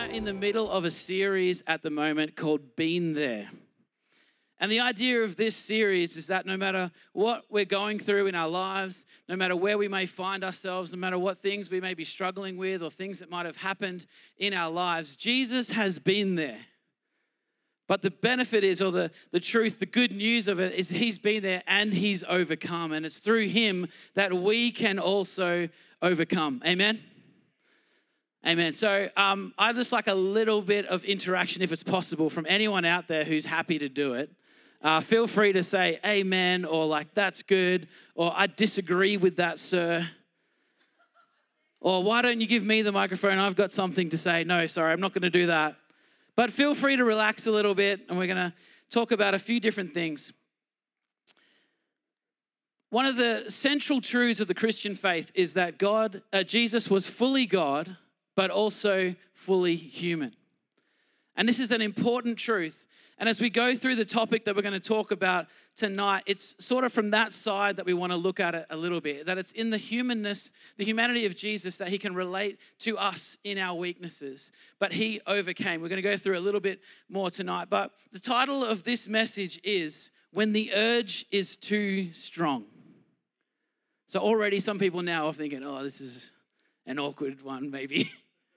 in the middle of a series at the moment called Been There. And the idea of this series is that no matter what we're going through in our lives, no matter where we may find ourselves, no matter what things we may be struggling with or things that might have happened in our lives, Jesus has been there. But the benefit is, or the truth, the good news of it is he's been there and he's overcome. And it's through him that we can also overcome. Amen? Amen. So I'd just like a little bit of interaction, if it's possible, from anyone out there who's happy to do it. Feel free to say amen, or like, that's good, or I disagree with that, sir. Or why don't you give me the microphone? I've got something to say. No, sorry, I'm not going to do that. But feel free to relax a little bit, and we're going to talk about a few different things. One of the central truths of the Christian faith is that Jesus was fully God, but also fully human. And this is an important truth. And as we go through the topic that we're going to talk about tonight, it's sort of from that side that we want to look at it a little bit, that it's in the humanness, the humanity of Jesus, that he can relate to us in our weaknesses. But he overcame. We're going to go through a little bit more tonight. But the title of this message is When the Urge is Too Strong. So already some people now are thinking, oh, this is an awkward one maybe.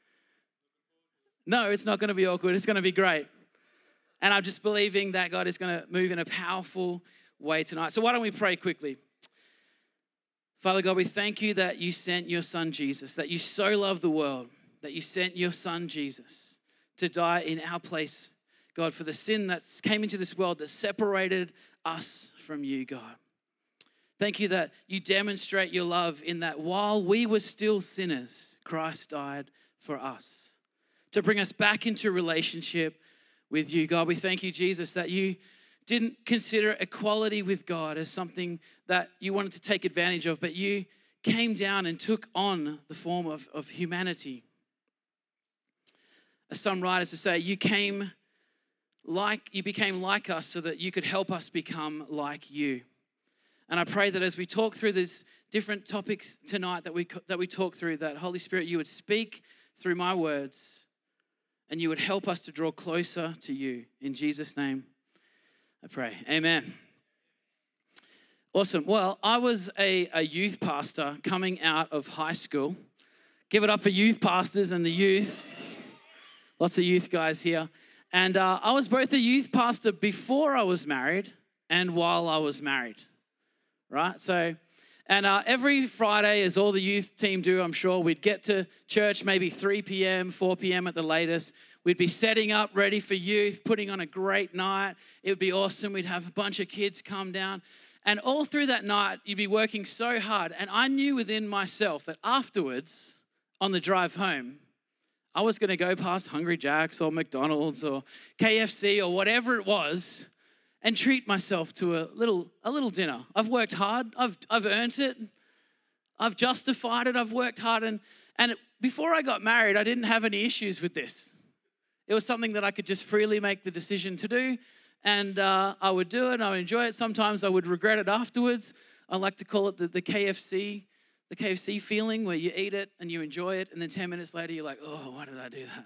No, it's not going to be awkward. It's going to be great. And I'm just believing that God is going to move in a powerful way tonight. So why don't we pray quickly? Father God, we thank you that you sent your son Jesus, that you so loved the world, that you sent your son Jesus to die in our place, God, for the sin that came into this world that separated us from you, God. Thank you that you demonstrate your love in that while we were still sinners, Christ died for us to bring us back into relationship with you, God. We thank you, Jesus, that you didn't consider equality with God as something that you wanted to take advantage of, but you came down and took on the form of humanity. As some writers to say, you became like us so that you could help us become like you. And I pray that as we talk through these different topics tonight that we talk through, that Holy Spirit, you would speak through my words, and you would help us to draw closer to you. In Jesus' name, I pray. Amen. Awesome. Well, I was a youth pastor coming out of high school. Give it up for youth pastors and the youth. Lots of youth guys here. And I was both a youth pastor before I was married and while I was married. Right? So, and every Friday, as all the youth team do, I'm sure, we'd get to church maybe 3 p.m., 4 p.m. at the latest. We'd be setting up ready for youth, putting on a great night. It would be awesome. We'd have a bunch of kids come down. And all through that night, you'd be working so hard. And I knew within myself that afterwards, on the drive home, I was going to go past Hungry Jack's or McDonald's or KFC or whatever it was, and treat myself to a little dinner. I've worked hard. I've earned it. I've justified it. I've worked hard. And before I got married, I didn't have any issues with this. It was something that I could just freely make the decision to do. And I would do it. I would enjoy it. Sometimes I would regret it afterwards. I like to call it the KFC feeling, where you eat it and you enjoy it. And then 10 minutes later, you're like, oh, why did I do that?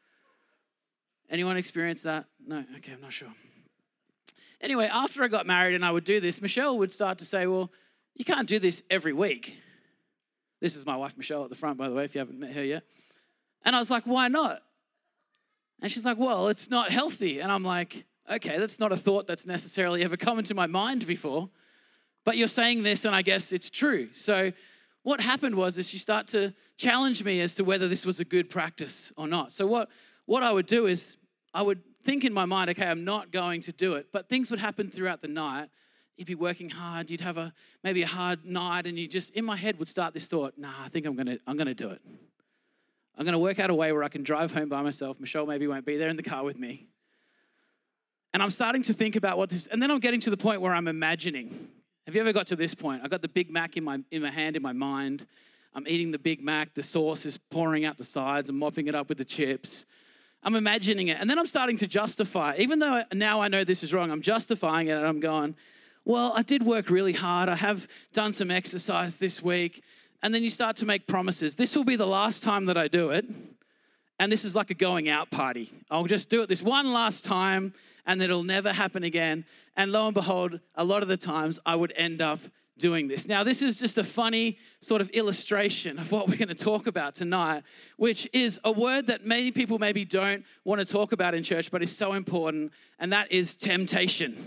Anyone experience that? No? Okay, I'm not sure. Anyway, after I got married and I would do this, Michelle would start to say, well, you can't do this every week. This is my wife, Michelle, at the front, by the way, if you haven't met her yet. And I was like, why not? And she's like, well, it's not healthy. And I'm like, okay, that's not a thought that's necessarily ever come into my mind before. But you're saying this, and I guess it's true. So what happened was she started to challenge me as to whether this was a good practice or not. So what I would do is I would think in my mind, okay, I'm not going to do it. But things would happen throughout the night. You'd be working hard. You'd have maybe a hard night, and you just, in my head, would start this thought, nah, I think I'm gonna do it. I'm going to work out a way where I can drive home by myself. Michelle maybe won't be there in the car with me. And I'm starting to think about what this, and then I'm getting to the point where I'm imagining. Have you ever got to this point? I've got the Big Mac in my hand, in my mind. I'm eating the Big Mac. The sauce is pouring out the sides. I'm mopping it up with the chips. I'm imagining it. And then I'm starting to justify. Even though now I know this is wrong, I'm justifying it, and I'm going, well, I did work really hard. I have done some exercise this week. And then you start to make promises. This will be the last time that I do it. And this is like a going out party. I'll just do it this one last time and then it'll never happen again. And lo and behold, a lot of the times I would end up doing this. Now, this is just a funny sort of illustration of what we're going to talk about tonight, which is a word that many people maybe don't want to talk about in church, but is so important, and that is temptation.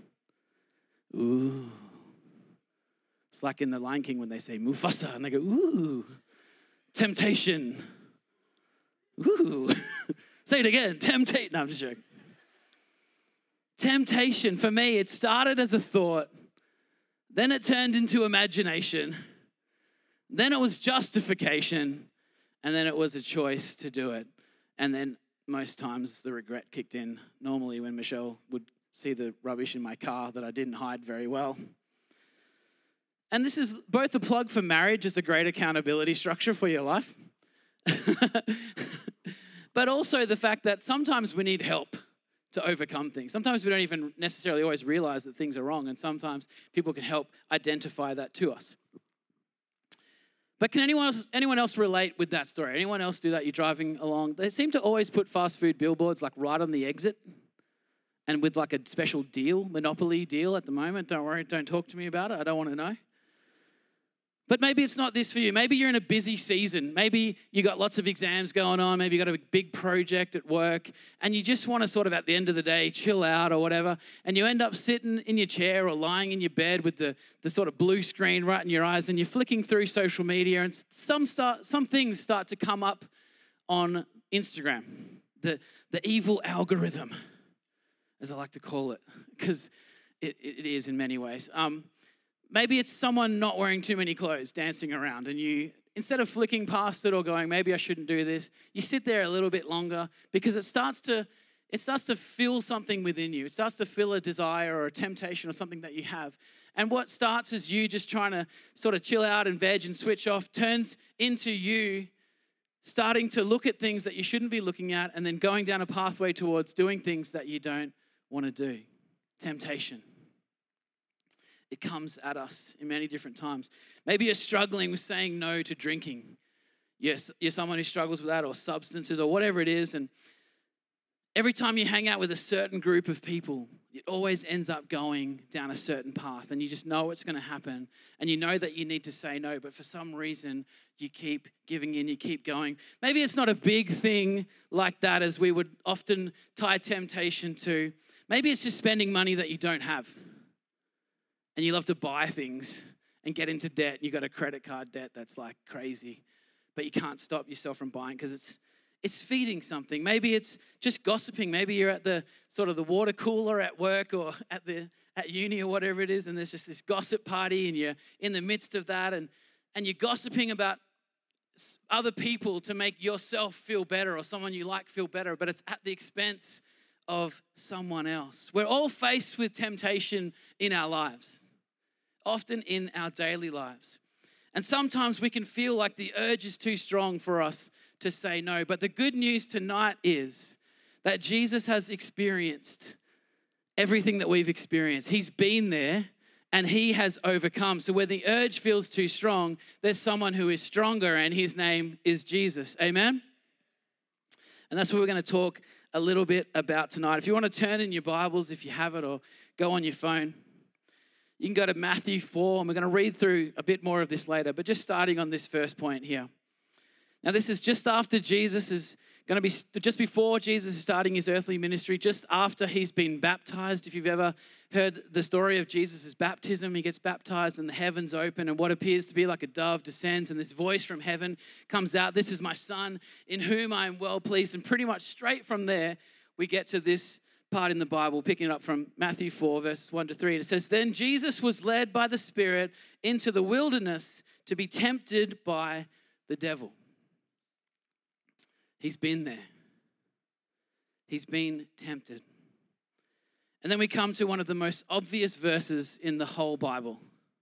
Ooh. It's like in The Lion King when they say Mufasa, and they go, ooh, temptation. Ooh. Say it again, temptation. No, I'm just joking. Temptation, for me, it started as a thought, then it turned into imagination, then it was justification, and then it was a choice to do it. And then most times the regret kicked in, normally when Michelle would see the rubbish in my car that I didn't hide very well. And this is both a plug for marriage as a great accountability structure for your life, but also the fact that sometimes we need help to overcome things. Sometimes we don't even necessarily always realize that things are wrong, and sometimes people can help identify that to us. But can anyone else relate with that story? Anyone else do that? You're driving along. They seem to always put fast food billboards like right on the exit and with like a special deal, Monopoly deal at the moment. Don't worry, don't talk to me about it. I don't want to know. But maybe it's not this for you. Maybe you're in a busy season. Maybe you got lots of exams going on. Maybe you got a big project at work and you just want to sort of at the end of the day chill out or whatever. And you end up sitting in your chair or lying in your bed with the sort of blue screen right in your eyes, and you're flicking through social media, and some things start to come up on Instagram. The evil algorithm, as I like to call it, because it is in many ways. Maybe it's someone not wearing too many clothes, dancing around, and you, instead of flicking past it or going, maybe I shouldn't do this, you sit there a little bit longer because it starts to fill something within you. It starts to fill a desire or a temptation or something that you have. And what starts as you just trying to sort of chill out and veg and switch off turns into you starting to look at things that you shouldn't be looking at and then going down a pathway towards doing things that you don't want to do. Temptation. It comes at us in many different times. Maybe you're struggling with saying no to drinking. Yes, you're someone who struggles with that, or substances or whatever it is. And every time you hang out with a certain group of people, it always ends up going down a certain path. And you just know it's going to happen. And you know that you need to say no. But for some reason, you keep giving in, you keep going. Maybe it's not a big thing like that as we would often tie temptation to. Maybe it's just spending money that you don't have. And you love to buy things and get into debt. You got a credit card debt that's like crazy, but you can't stop yourself from buying because it's feeding something. Maybe it's just gossiping. Maybe you're at the sort of the water cooler at work or at uni or whatever it is, and there's just this gossip party, and you're in the midst of that, and you're gossiping about other people to make yourself feel better or someone you like feel better, but it's at the expense of someone else. We're all faced with temptation in our lives, often in our daily lives. And sometimes we can feel like the urge is too strong for us to say no. But the good news tonight is that Jesus has experienced everything that we've experienced. He's been there and he has overcome. So where the urge feels too strong, there's someone who is stronger, and his name is Jesus. Amen? And that's what we're going to talk a little bit about tonight. If you want to turn in your Bibles, if you have it, or go on your phone, you can go to Matthew 4, and we're going to read through a bit more of this later, but just starting on this first point here. Now, this is just after Jesus is going to be, just before Jesus is starting his earthly ministry, just after he's been baptized. If you've ever heard the story of Jesus' baptism, he gets baptized and the heavens open, and what appears to be like a dove descends, and this voice from heaven comes out, "This is my son in whom I am well pleased." And pretty much straight from there, we get to this part in the Bible, picking it up from Matthew 4, verses 1 to 3. And it says, "Then Jesus was led by the Spirit into the wilderness to be tempted by the devil." He's been there. He's been tempted. And then we come to one of the most obvious verses in the whole Bible.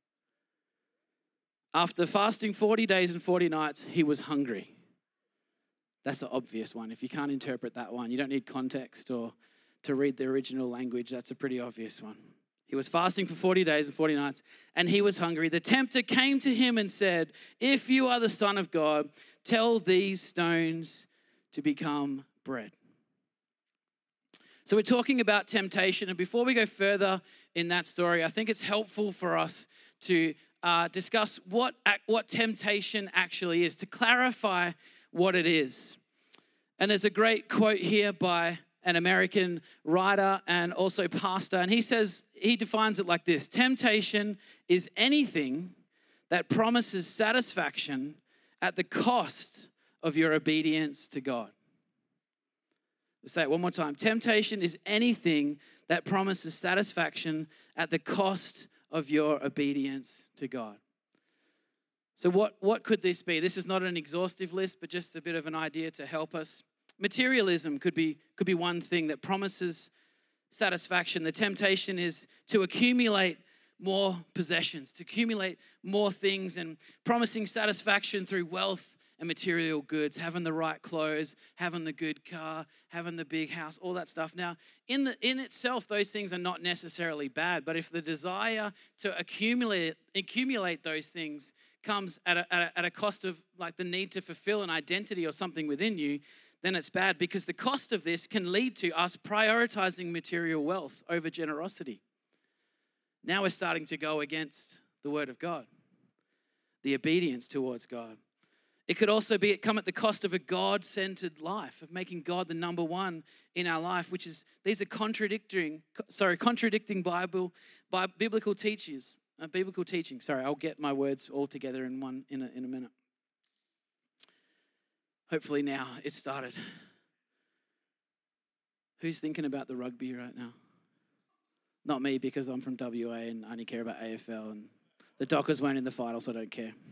After fasting 40 days and 40 nights, he was hungry. That's an obvious one. If you can't interpret that one, you don't need context or to read the original language. That's a pretty obvious one. He was fasting for 40 days and 40 nights, and he was hungry. The tempter came to him and said, "If you are the Son of God, tell these stones to become bread. So we're talking about temptation, and before we go further in that story, I think it's helpful for us to discuss what temptation actually is, to clarify what it is. And there's a great quote here by an American writer and also pastor, and he defines it like this: temptation is anything that promises satisfaction at the cost of your obedience to God. Let's say it one more time. Temptation is anything that promises satisfaction at the cost of your obedience to God. So what could this be? This is not an exhaustive list, but just a bit of an idea to help us. Materialism could be one thing that promises satisfaction. The temptation is to accumulate more possessions, to accumulate more things, and promising satisfaction through wealth and material goods, having the right clothes, having the good car, having the big house, all that stuff. Now, in itself, those things are not necessarily bad, but if the desire to accumulate those things comes at a cost of like the need to fulfill an identity or something within you, then it's bad, because the cost of this can lead to us prioritizing material wealth over generosity. Now we're starting to go against the word of God, the obedience towards God. It could also come at the cost of a God-centered life, of making God the number one in our life, these are contradicting biblical teachings. Biblical teaching. Sorry, I'll get my words all together in a minute. Hopefully now it's started. Who's thinking about the rugby right now? Not me, because I'm from WA and I only care about AFL, and the Dockers weren't in the final, so I don't care.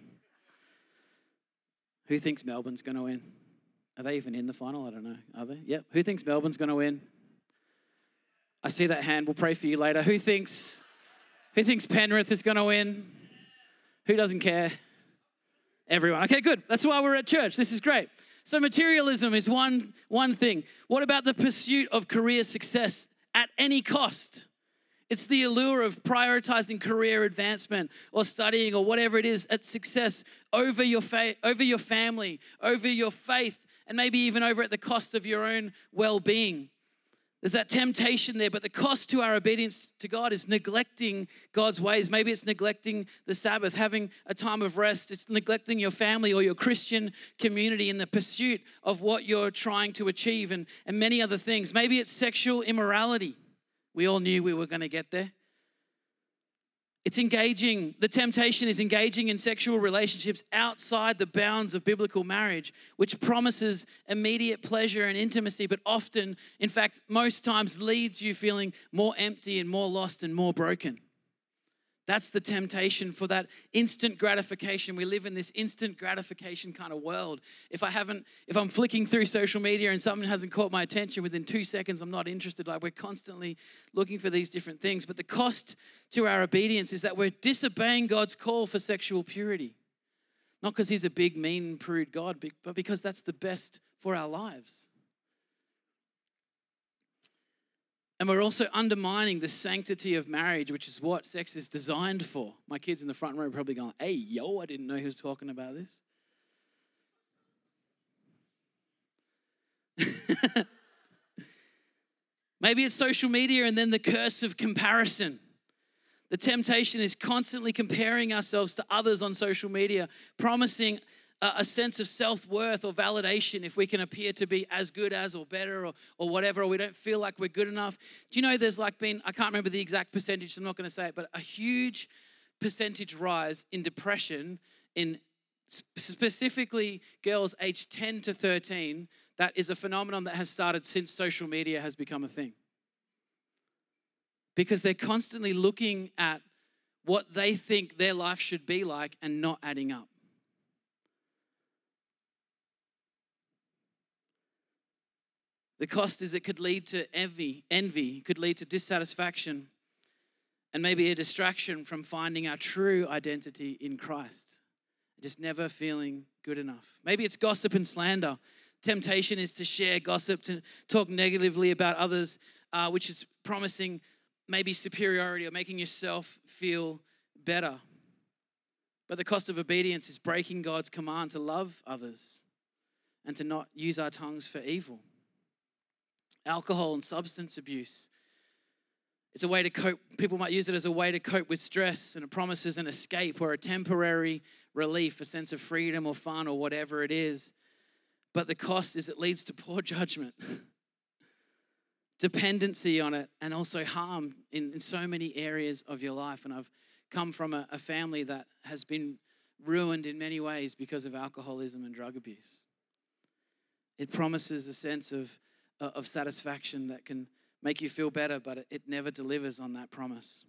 Who thinks Melbourne's going to win? Are they even in the final? I don't know. Are they? Yep. Who thinks Melbourne's going to win? I see that hand. We'll pray for you later. Who thinks Penrith is going to win? Who doesn't care? Everyone. Okay, good. That's why we're at church. This is great. So materialism is one thing. What about the pursuit of career success at any cost? It's the allure of prioritizing career advancement or studying or whatever it is at success over your family, over your faith, and maybe even over at the cost of your own well-being. There's that temptation there, but the cost to our obedience to God is neglecting God's ways. Maybe it's neglecting the Sabbath, having a time of rest. It's neglecting your family or your Christian community in the pursuit of what you're trying to achieve, and many other things. Maybe it's sexual immorality. We all knew we were going to get there. The temptation is engaging in sexual relationships outside the bounds of biblical marriage, which promises immediate pleasure and intimacy, but often, in fact, most times leaves you feeling more empty and more lost and more broken. That's the temptation for that instant gratification. We live in this instant gratification kind of world. If I'm flicking through social media and something hasn't caught my attention within 2 seconds, I'm not interested. Like, we're constantly looking for these different things. But the cost to our obedience is that we're disobeying God's call for sexual purity. Not because he's a big, mean, prude God, but because that's the best for our lives. And we're also undermining the sanctity of marriage, which is what sex is designed for. My kids in the front row are probably going, hey, yo, I didn't know he was talking about this. Maybe it's social media and then the curse of comparison. The temptation is constantly comparing ourselves to others on social media, promising a sense of self-worth or validation if we can appear to be as good as or better or whatever, or we don't feel like we're good enough. Do you know there's I can't remember the exact percentage, so I'm not going to say it, but a huge percentage rise in depression in specifically girls aged 10 to 13. That is a phenomenon that has started since social media has become a thing. Because they're constantly looking at what they think their life should be like and not adding up. The cost is it could lead to envy, could lead to dissatisfaction, and maybe a distraction from finding our true identity in Christ. Just never feeling good enough. Maybe it's gossip and slander. Temptation is to share gossip, to talk negatively about others, which is promising maybe superiority or making yourself feel better. But the cost of obedience is breaking God's command to love others and to not use our tongues for evil. Alcohol and substance abuse. It's a way to cope. People might use it as a way to cope with stress, and it promises an escape or a temporary relief, a sense of freedom or fun or whatever it is. But the cost is it leads to poor judgment, dependency on it, and also harm in so many areas of your life. And I've come from a family that has been ruined in many ways because of alcoholism and drug abuse. It promises a sense of satisfaction that can make you feel better, but it never delivers on that promise.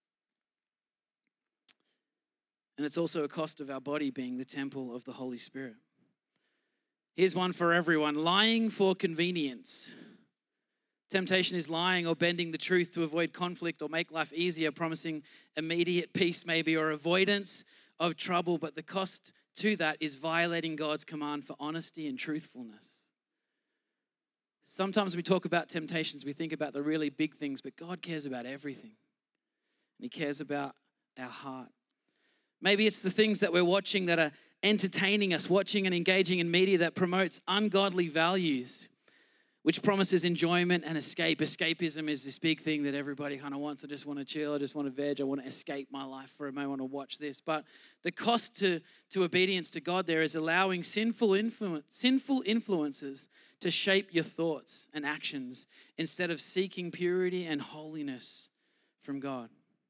And it's also a cost of our body being the temple of the Holy Spirit. Here's one for everyone: lying for convenience. Temptation is lying or bending the truth to avoid conflict or make life easier, promising immediate peace maybe or avoidance of trouble, but the cost to that is violating God's command for honesty and truthfulness. Sometimes we talk about temptations, we think about the really big things, but God cares about everything. And He cares about our heart. Maybe it's the things that we're watching that are entertaining us, watching and engaging in media that promotes ungodly values, which promises enjoyment and escape. Escapism is this big thing that everybody kind of wants. I just want to chill, I just want to veg, I want to escape my life for a moment, I want to watch this. But the cost to obedience to God there is allowing sinful influences to shape your thoughts and actions instead of seeking purity and holiness from God.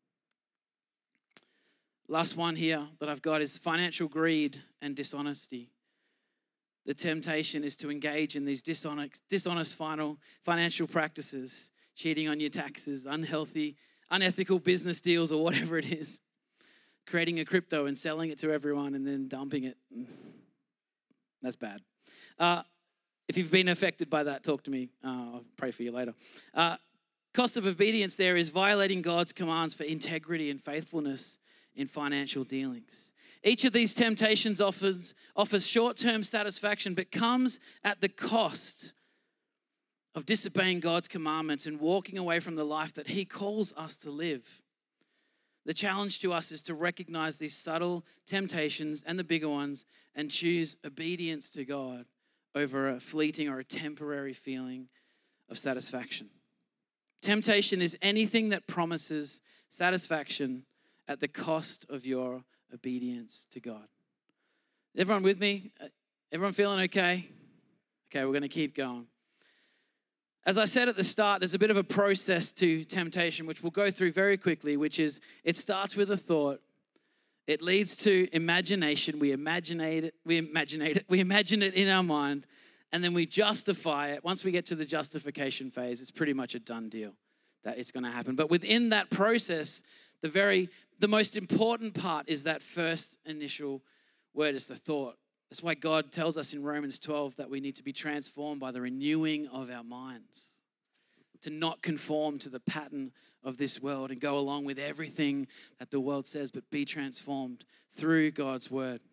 Last one here that I've got is financial greed and dishonesty. The temptation is to engage in these dishonest financial practices, cheating on your taxes, unethical business deals or whatever it is, creating a crypto and selling it to everyone and then dumping it. That's bad. If you've been affected by that, talk to me. I'll pray for you later. Cost of obedience there is violating God's commands for integrity and faithfulness in financial dealings. Each of these temptations offers short-term satisfaction, but comes at the cost of disobeying God's commandments and walking away from the life that He calls us to live. The challenge to us is to recognize these subtle temptations and the bigger ones and choose obedience to God over a fleeting or a temporary feeling of satisfaction. Temptation is anything that promises satisfaction at the cost of your obedience to God. Everyone with me? Everyone feeling okay? Okay, we're going to keep going. As I said at the start, there's a bit of a process to temptation, which we'll go through very quickly, which is it starts with a thought. It leads to imagination. We imagine it in our mind, and then we justify it. Once we get to the justification phase, it's pretty much a done deal that it's going to happen. But within that process, the most important part is that first initial word is the thought. That's why God tells us in Romans 12 that we need to be transformed by the renewing of our minds, to not conform to the pattern of this world and go along with everything that the world says, but be transformed through God's word.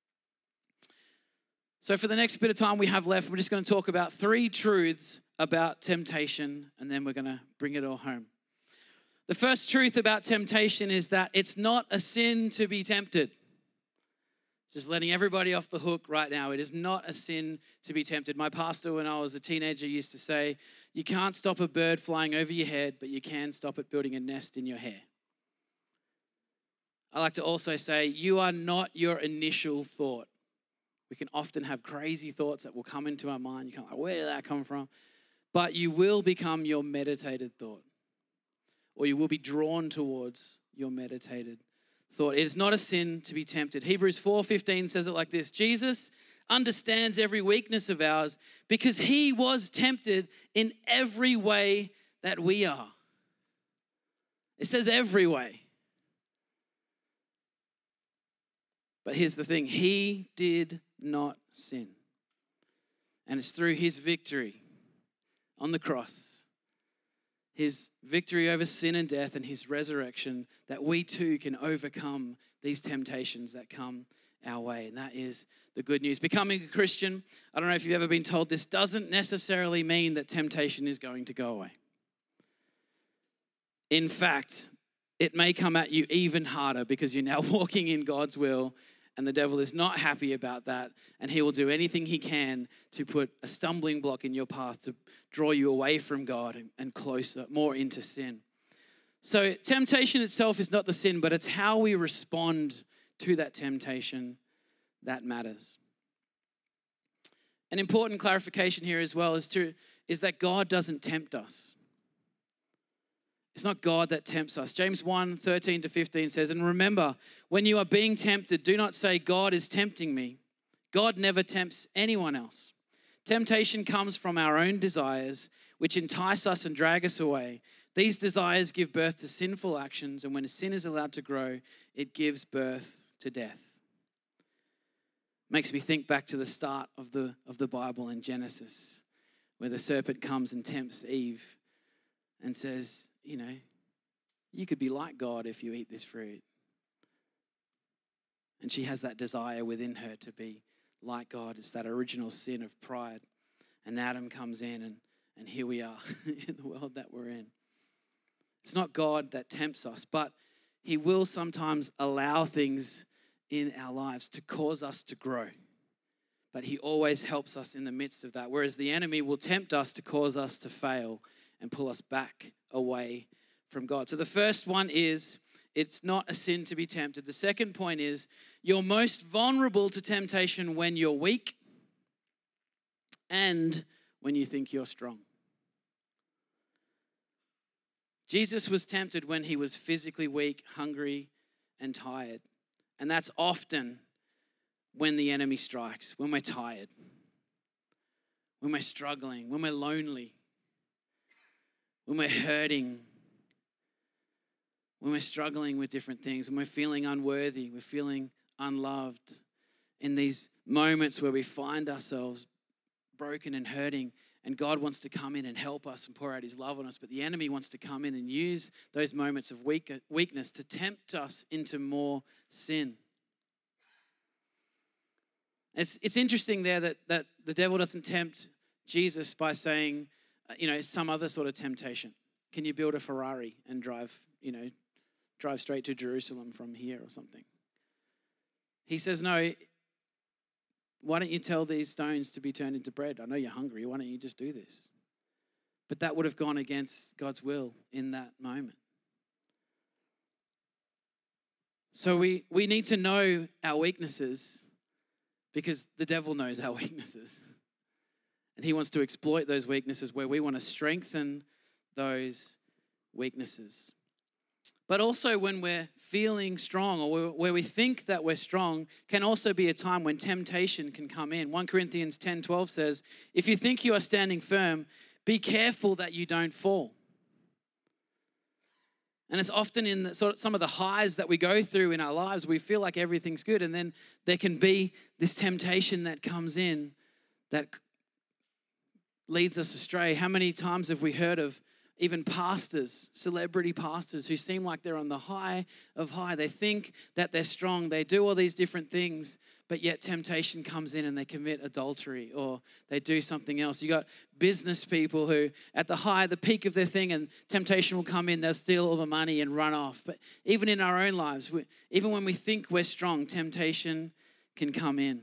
So for the next bit of time we have left, we're just going to talk about 3 truths about temptation, and then we're going to bring it all home. The first truth about temptation is that it's not a sin to be tempted. Just letting everybody off the hook right now. It is not a sin to be tempted. My pastor, when I was a teenager, used to say, you can't stop a bird flying over your head, but you can stop it building a nest in your hair. I like to also say, you are not your initial thought. We can often have crazy thoughts that will come into our mind. You can't like, where did that come from? But you will become your meditated thought, or you will be drawn towards your meditated thought. It is not a sin to be tempted. Hebrews 4:15 says it like this: Jesus understands every weakness of ours because He was tempted in every way that we are. It says every way. But here's the thing, He did not sin. And it's through His victory on the cross, His victory over sin and death, and His resurrection, that we too can overcome these temptations that come our way. And that is the good news. Becoming a Christian, I don't know if you've ever been told this, doesn't necessarily mean that temptation is going to go away. In fact, it may come at you even harder because you're now walking in God's will And the devil is not happy about that. And he will do anything he can to put a stumbling block in your path to draw you away from God and closer, more into sin. So temptation itself is not the sin, but it's how we respond to that temptation that matters. An important clarification here as well is that God doesn't tempt us. It's not God that tempts us. James 1:13-15 says, "And remember, when you are being tempted, do not say, 'God is tempting me.' God never tempts anyone else. Temptation comes from our own desires, which entice us and drag us away. These desires give birth to sinful actions, and when a sin is allowed to grow, it gives birth to death." Makes me think back to the start of the Bible in Genesis, where the serpent comes and tempts Eve and says, you could be like God if you eat this fruit. And she has that desire within her to be like God. It's that original sin of pride. And Adam comes in and here we are in the world that we're in. It's not God that tempts us, but he will sometimes allow things in our lives to cause us to grow. But he always helps us in the midst of that. Whereas the enemy will tempt us to cause us to fail and pull us back away from God. So the first one is, it's not a sin to be tempted. The second point is, you're most vulnerable to temptation when you're weak and when you think you're strong. Jesus was tempted when he was physically weak, hungry, and tired. And that's often when the enemy strikes, when we're tired, when we're struggling, when we're lonely, when we're hurting, when we're struggling with different things, when we're feeling unworthy, we're feeling unloved. In these moments where we find ourselves broken and hurting, and God wants to come in and help us and pour out his love on us, but the enemy wants to come in and use those moments of weakness to tempt us into more sin. It's interesting there that the devil doesn't tempt Jesus by saying, some other sort of temptation. Can you build a Ferrari and drive straight to Jerusalem from here or something? He says, no, why don't you tell these stones to be turned into bread? I know you're hungry. Why don't you just do this? But that would have gone against God's will in that moment. So we need to know our weaknesses because the devil knows our weaknesses. And he wants to exploit those weaknesses where we want to strengthen those weaknesses. But also when we're feeling strong or where we think that we're strong can also be a time when temptation can come in. 1 Corinthians 10:12 says, "If you think you are standing firm, be careful that you don't fall." And it's often in some of the highs that we go through in our lives, we feel like everything's good. And then there can be this temptation that comes in that leads us astray. How many times have we heard of even pastors, celebrity pastors who seem like they're on the high of high? They think that they're strong. They do all these different things, but yet temptation comes in and they commit adultery or they do something else. You got business people who at the peak of their thing, and temptation will come in, they'll steal all the money and run off. But even in our own lives, even when we think we're strong, temptation can come in.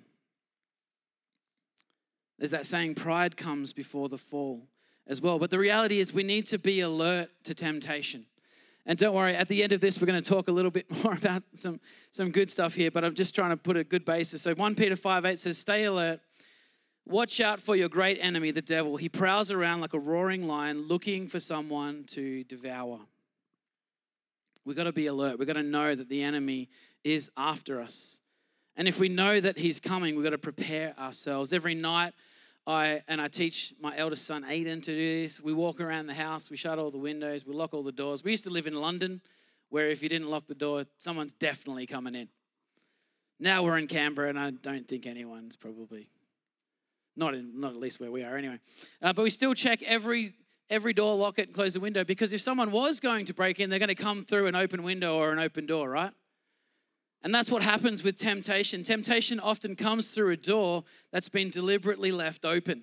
There's that saying, pride comes before the fall as well. But the reality is we need to be alert to temptation. And don't worry, at the end of this, we're going to talk a little bit more about some good stuff here, but I'm just trying to put a good basis. So 1 Peter 5:8 says, "Stay alert. Watch out for your great enemy, the devil. He prowls around like a roaring lion looking for someone to devour." We've got to be alert. We've got to know that the enemy is after us. And if we know that he's coming, we've got to prepare ourselves. Every night, I teach my eldest son, Aiden, to do this. We walk around the house, we shut all the windows, we lock all the doors. We used to live in London, where if you didn't lock the door, someone's definitely coming in. Now we're in Canberra, and I don't think anyone's probably, not at least where we are anyway. But we still check every door, lock it, and close the window, because if someone was going to break in, they're going to come through an open window or an open door, right? And that's what happens with temptation. Temptation often comes through a door that's been deliberately left open.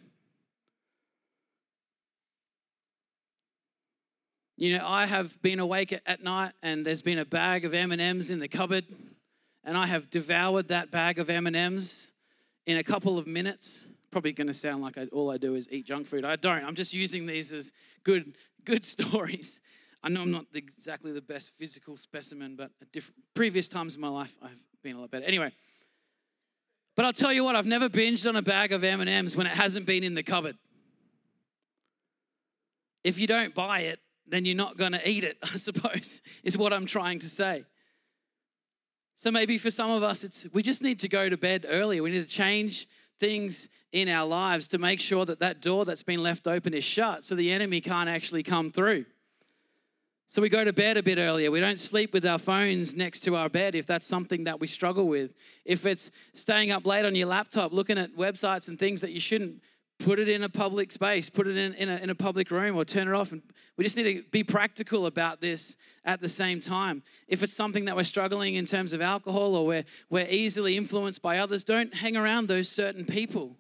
I have been awake at night and there's been a bag of M&Ms in the cupboard and I have devoured that bag of M&Ms in a couple of minutes. Probably going to sound like all I do is eat junk food. I don't. I'm just using these as good stories. I know I'm not exactly the best physical specimen, but at previous times in my life, I've been a lot better. Anyway, but I'll tell you what, I've never binged on a bag of M&Ms when it hasn't been in the cupboard. If you don't buy it, then you're not going to eat it, I suppose, is what I'm trying to say. So maybe for some of us, we just need to go to bed earlier. We need to change things in our lives to make sure that door that's been left open is shut so the enemy can't actually come through. So we go to bed a bit earlier. We don't sleep with our phones next to our bed if that's something that we struggle with. If it's staying up late on your laptop, looking at websites and things that you shouldn't, put it in a public space, put it in a public room or turn it off. And we just need to be practical about this at the same time. If it's something that we're struggling in terms of alcohol or we're easily influenced by others, don't hang around those certain people.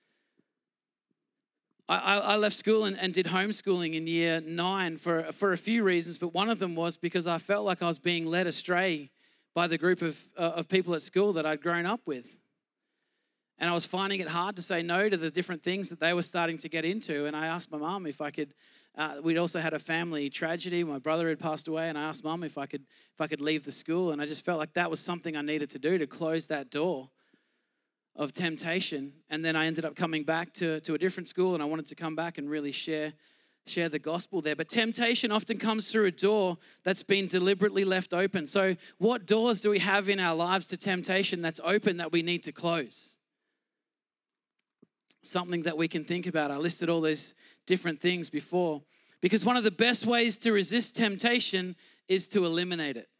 I left school and did homeschooling in year 9 for a few reasons, but one of them was because I felt like I was being led astray by the group of people at school that I'd grown up with. And I was finding it hard to say no to the different things that they were starting to get into. And I asked my mom if I could, we'd also had a family tragedy. My brother had passed away, and I asked mom if I could leave the school. And I just felt like that was something I needed to do to close that door of temptation. And then I ended up coming back to a different school, and I wanted to come back and really share the gospel there. But temptation often comes through a door that's been deliberately left open. So what doors do we have in our lives to temptation that's open that we need to close? Something that we can think about. I listed all those different things before. Because one of the best ways to resist temptation is to eliminate it.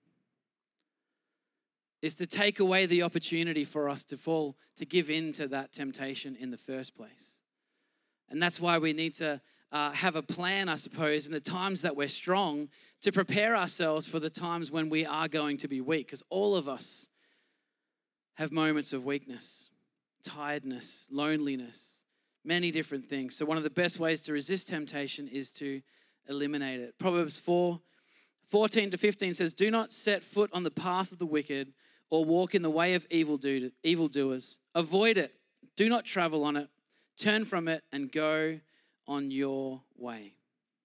Is to take away the opportunity for us to give in to that temptation in the first place. And that's why we need to have a plan, I suppose, in the times that we're strong to prepare ourselves for the times when we are going to be weak. Because all of us have moments of weakness, tiredness, loneliness, many different things. So one of the best ways to resist temptation is to eliminate it. Proverbs 4:14-15 says, "Do not set foot on the path of the wicked or walk in the way of evildoers. Avoid it. Do not travel on it. Turn from it and go on your way."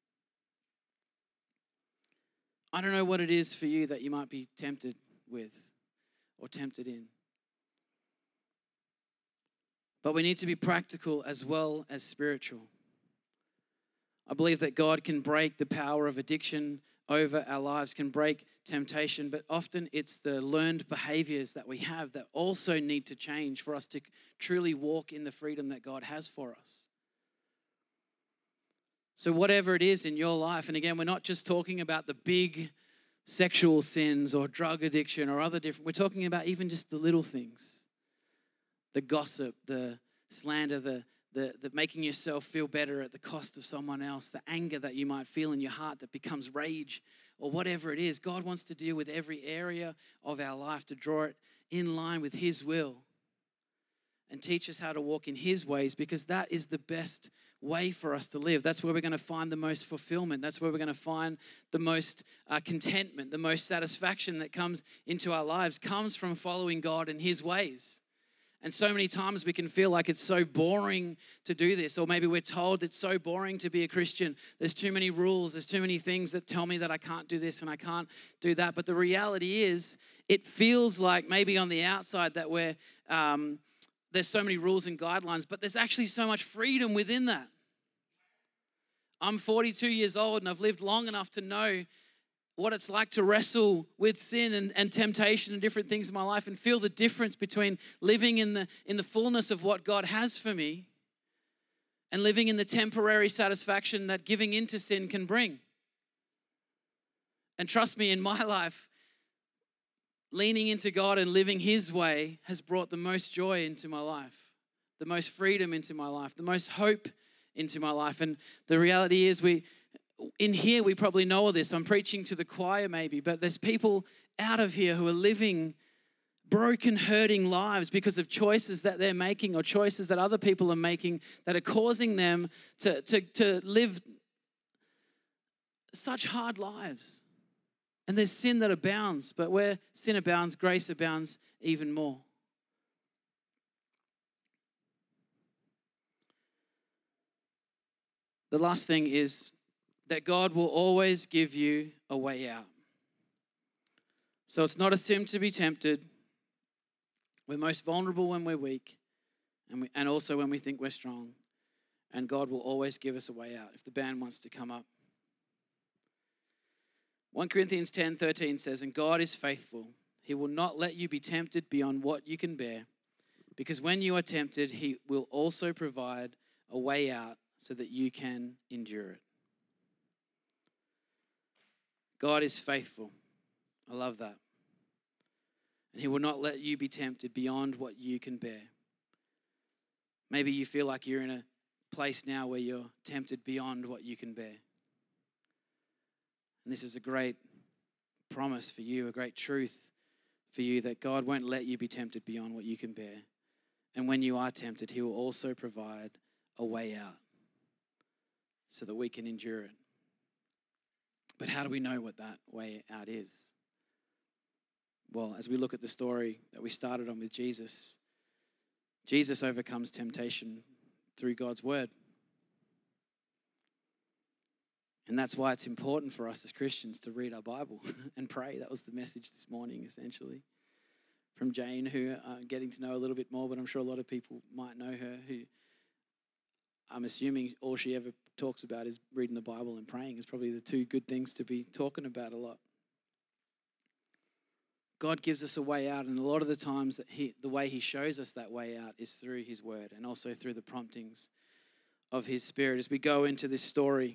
I don't know what it is for you that you might be tempted with or tempted in. But we need to be practical as well as spiritual. I believe that God can break the power of addiction over our lives, can break temptation, but often it's the learned behaviors that we have that also need to change for us to truly walk in the freedom that God has for us. So whatever it is in your life, and again, we're not just talking about the big sexual sins or drug addiction or other different, we're talking about even just the little things. The gossip, the slander, the making yourself feel better at the cost of someone else, the anger that you might feel in your heart that becomes rage or whatever it is. God wants to deal with every area of our life to draw it in line with His will and teach us how to walk in His ways, because that is the best way for us to live. That's where we're going to find the most fulfillment. That's where we're going to find the most contentment, the most satisfaction that comes into our lives comes from following God and His ways. And so many times we can feel like it's so boring to do this, or maybe we're told it's so boring to be a Christian. There's too many rules. There's too many things that tell me that I can't do this and I can't do that. But the reality is, it feels like maybe on the outside that there's so many rules and guidelines, but there's actually so much freedom within that. I'm 42 years old and I've lived long enough to know what it's like to wrestle with sin and temptation and different things in my life and feel the difference between living in the fullness of what God has for me and living in the temporary satisfaction that giving into sin can bring. And trust me, in my life, leaning into God and living His way has brought the most joy into my life, the most freedom into my life, the most hope into my life. And the reality is in here, we probably know all this. I'm preaching to the choir maybe, but there's people out of here who are living broken, hurting lives because of choices that they're making or choices that other people are making that are causing them to live such hard lives. And there's sin that abounds, but where sin abounds, grace abounds even more. The last thing is that God will always give you a way out. So it's not a sin to be tempted. We're most vulnerable when we're weak, and also when we think we're strong. And God will always give us a way out. If the band wants to come up. 1 Corinthians 10:13 says, "And God is faithful. He will not let you be tempted beyond what you can bear, because when you are tempted, He will also provide a way out so that you can endure it." God is faithful. I love that. And He will not let you be tempted beyond what you can bear. Maybe you feel like you're in a place now where you're tempted beyond what you can bear. And this is a great promise for you, a great truth for you, that God won't let you be tempted beyond what you can bear. And when you are tempted, He will also provide a way out so that we can endure it. But how do we know what that way out is? Well, as we look at the story that we started on with Jesus, Jesus overcomes temptation through God's word. And that's why it's important for us as Christians to read our Bible and pray. That was the message this morning, essentially, from Jane, who I'm getting to know a little bit more, but I'm sure a lot of people might know her, who I'm assuming all she ever talks about is reading the Bible and praying. Is probably the two good things to be talking about a lot. God gives us a way out, and a lot of the times that the way He shows us that way out is through His word and also through the promptings of His Spirit. As we go into this story,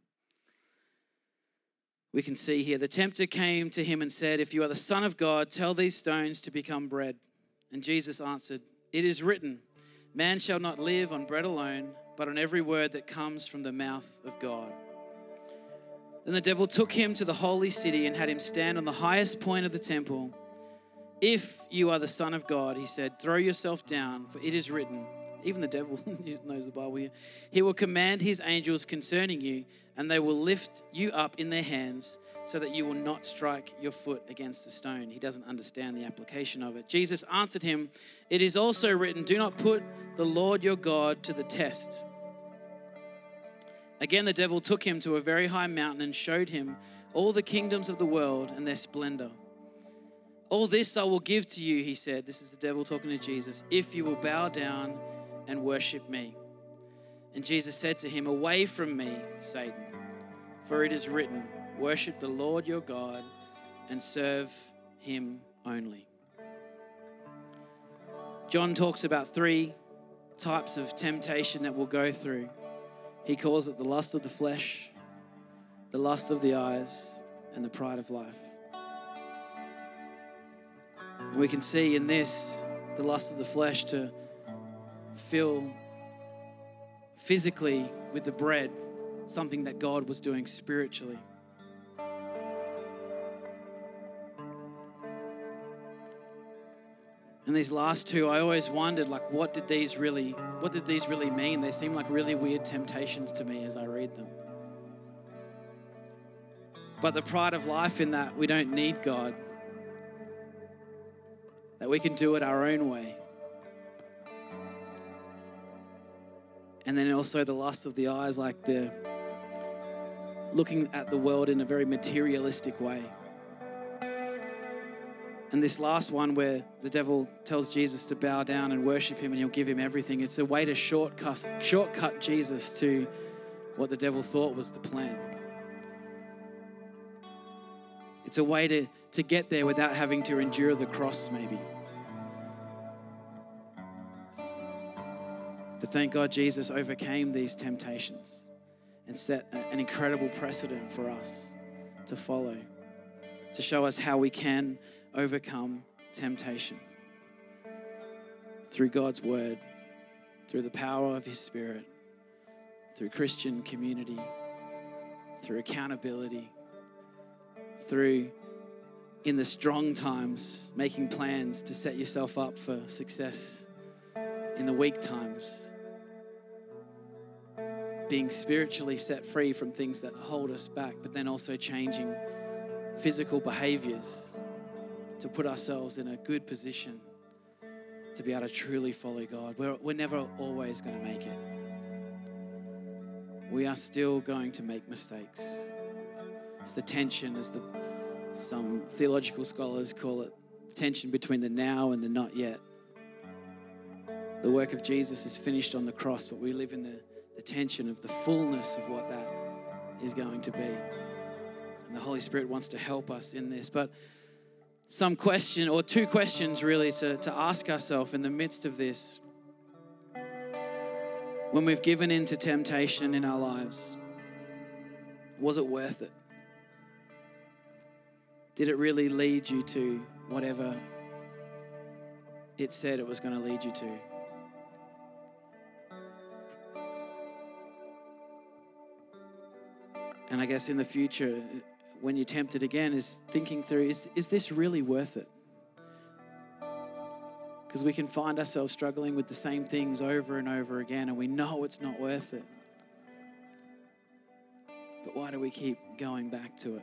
we can see here, the tempter came to Him and said, "If you are the Son of God, tell these stones to become bread." And Jesus answered, "It is written, man shall not live on bread alone, but on every word that comes from the mouth of God." Then the devil took him to the holy city and had him stand on the highest point of the temple. "If you are the Son of God," he said, "throw yourself down, for it is written," even the devil knows the Bible here, "He will command His angels concerning you, and they will lift you up in their hands so that you will not strike your foot against a stone." He doesn't understand the application of it. Jesus answered him, "It is also written, do not put the Lord your God to the test." Again, the devil took him to a very high mountain and showed him all the kingdoms of the world and their splendor. "All this I will give to you," he said. This is the devil talking to Jesus, "if you will bow down and worship me." And Jesus said to him, "Away from me, Satan, for it is written, worship the Lord your God and serve Him only." John talks about 3 types of temptation that we'll go through. He calls it the lust of the flesh, the lust of the eyes, and the pride of life. And we can see in this, the lust of the flesh, to fill physically with the bread, something that God was doing spiritually. And these last 2, I always wondered, like, what did these really mean? They seem like really weird temptations to me as I read them. But the pride of life in that we don't need God, that we can do it our own way. And then also the lust of the eyes, like the looking at the world in a very materialistic way. And this last one where the devil tells Jesus to bow down and worship Him and He'll give him everything, it's a way to shortcut Jesus to what the devil thought was the plan. It's a way to get there without having to endure the cross, maybe. But thank God Jesus overcame these temptations and set an incredible precedent for us to follow, to show us how we can overcome temptation through God's word, through the power of His Spirit, through Christian community, through accountability, through, in the strong times, making plans to set yourself up for success in the weak times, being spiritually set free from things that hold us back, but then also changing physical behaviors to put ourselves in a good position to be able to truly follow God. We're never always going to make it. We are still going to make mistakes. It's the tension, as some theological scholars call it, tension between the now and the not yet. The work of Jesus is finished on the cross, but we live in the tension of the fullness of what that is going to be. And the Holy Spirit wants to help us in this. But some question, or two questions really, to ask ourselves in the midst of this. When we've given in to temptation in our lives, was it worth it? Did it really lead you to whatever it said it was going to lead you to? And I guess in the future, when you're tempted again, is thinking through, is this really worth it? Because we can find ourselves struggling with the same things over and over again, and we know it's not worth it. But why do we keep going back to it?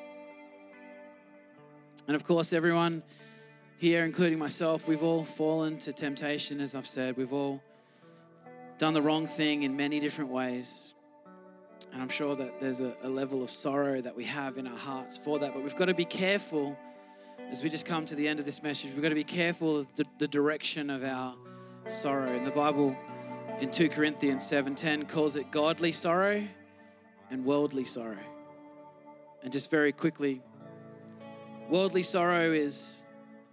And of course, everyone here, including myself, we've all fallen to temptation, as I've said. We've all done the wrong thing in many different ways. And I'm sure that there's a level of sorrow that we have in our hearts for that. But we've got to be careful, as we just come to the end of this message, we've got to be careful of the direction of our sorrow. And the Bible in 2 Corinthians 7:10 calls it godly sorrow and worldly sorrow. And just very quickly, worldly sorrow is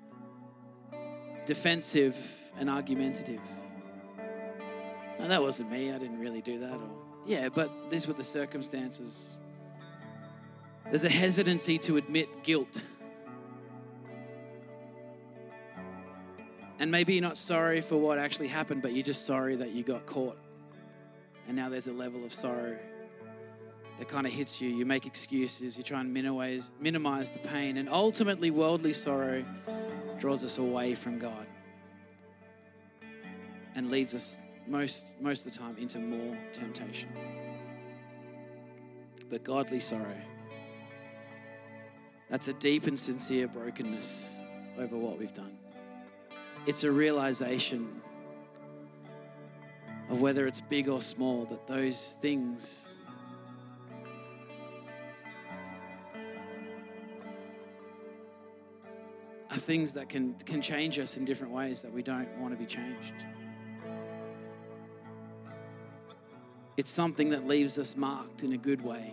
defensive and argumentative. Now, that wasn't me. I didn't really do that. Yeah, but these were the circumstances. There's a hesitancy to admit guilt. And maybe you're not sorry for what actually happened, but you're just sorry that you got caught. And now there's a level of sorrow that kind of hits you. You make excuses. You try and minimize the pain. And ultimately, worldly sorrow draws us away from God and leads us most of the time into more temptation. But godly sorrow, that's a deep and sincere brokenness over what we've done. It's a realization of whether it's big or small, that those things are things that can change us in different ways that we don't want to be changed. It's something that leaves us marked in a good way.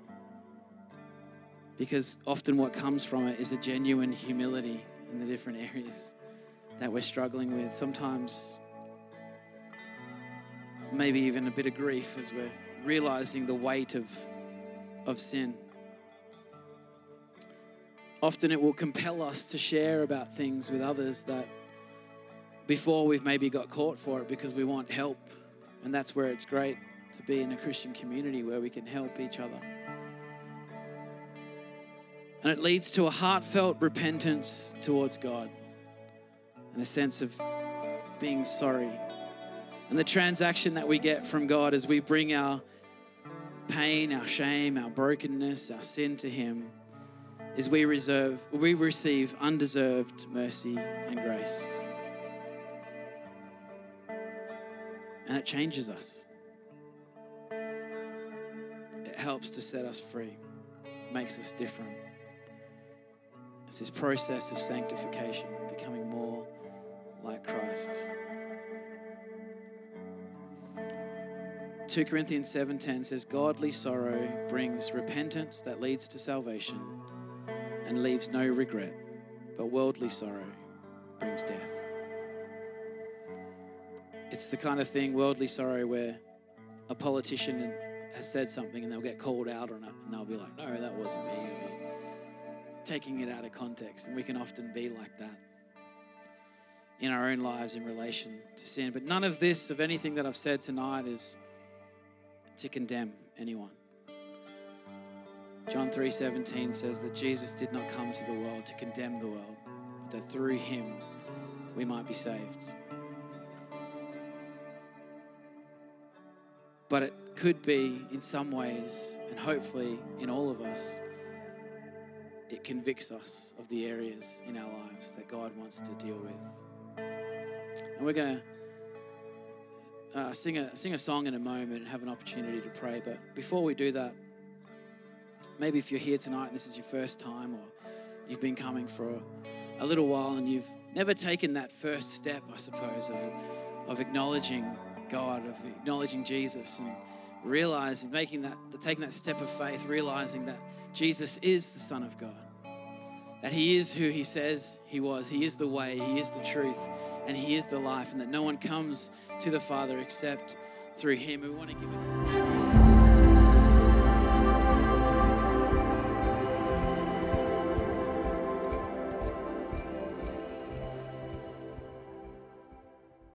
Because often what comes from it is a genuine humility in the different areas that we're struggling with. Sometimes maybe even a bit of grief as we're realizing the weight of sin. Often it will compel us to share about things with others that before we've maybe got caught for it because we want help. And that's where it's great to be in a Christian community where we can help each other. And it leads to a heartfelt repentance towards God and a sense of being sorry. And the transaction that we get from God as we bring our pain, our shame, our brokenness, our sin to Him is we receive undeserved mercy and grace. And it changes us. It helps to set us free, makes us different. It's this process of sanctification, becoming more like Christ. 2 Corinthians 7:10 says, godly sorrow brings repentance that leads to salvation and leaves no regret, but worldly sorrow brings death. It's the kind of thing, worldly sorrow, where a politician has said something and they'll get called out on it and they'll be like, no, that wasn't me. Taking it out of context. And we can often be like that in our own lives in relation to sin. But none of this, of anything that I've said tonight, is to condemn anyone. John 3:17 says that Jesus did not come to the world to condemn the world, but that through Him we might be saved. But it could be in some ways, and hopefully in all of us, it convicts us of the areas in our lives that God wants to deal with. And we're going to sing a song in a moment and have an opportunity to pray. But before we do that, maybe if you're here tonight and this is your first time, or you've been coming for a little while and you've never taken that first step, I suppose, of acknowledging God, of acknowledging Jesus, and realizing, taking that step of faith, realizing that Jesus is the Son of God, that he is who he says he was. He is the way, he is the truth, and he is the life, and that no one comes to the Father except through him. We want to give it